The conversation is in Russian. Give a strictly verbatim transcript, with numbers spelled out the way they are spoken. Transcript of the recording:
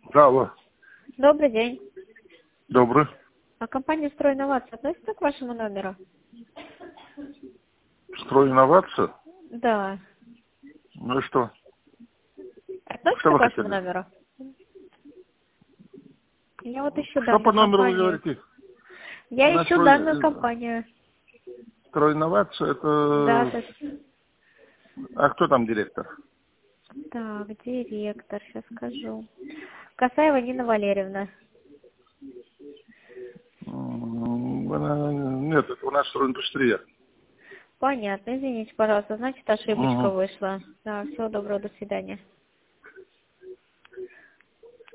Да, алло. Добрый день. Добрый. А компания «Стройинновация» относится к вашему номеру? Стройинновация? Да. Ну и что? Относится Что к вы вашему хотели? номеру? Я вот ищу Что по данную номеру вы компанию. говорите? Я Она ищу строй... данную компанию. Стройинновация, Да, это... то есть- А кто там директор? Так, директор, сейчас скажу. Касаева Нина Валерьевна. М, она- Нет, это у нас стройиндустрия. Понятно, извините, пожалуйста, значит, ошибочка Угу. вышла. Да, всего доброго, до свидания.